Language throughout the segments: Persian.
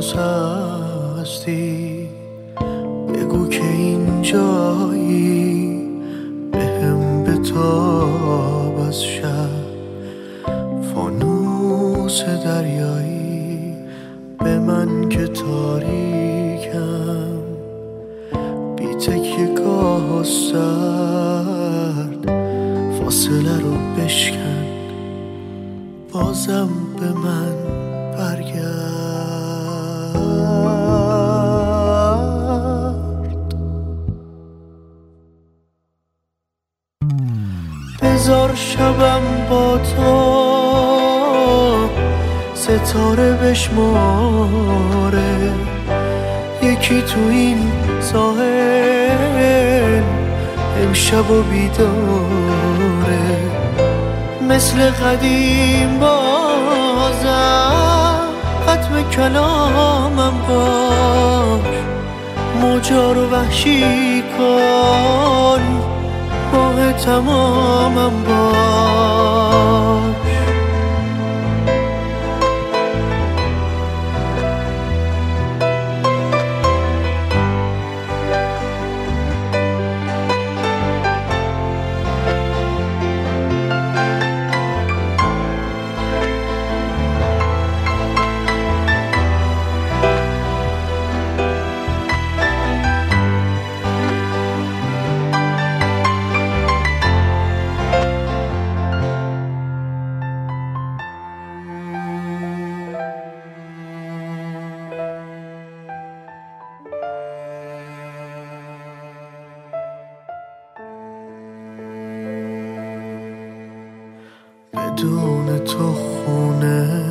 هنوز هستی، بگو که اینجایی، بهم بتاب از شب فانوس دریایی. به من که تاریکم بی تکیه‌گاه و سرد، فاصله رو بشکن بازم به من برگرد. بذار شبم با تو ستاره بشماره، یکی تو این ساحل امشب و بیداره، مثل قدیم بازم ختم کلامم باش، موجا رو وحشی کن، ماه تمامم باش. بدون تو خونه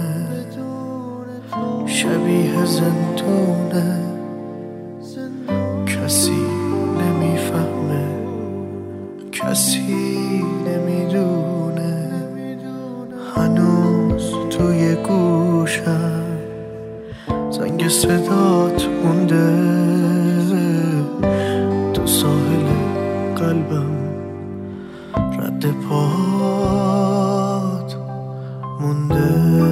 شبیه زندونه، کسی نمیفهمه، کسی نمیدونه، هنوز توی گوشم زنگ صدات مونده، تو ساحل قلبم رد پات مونده.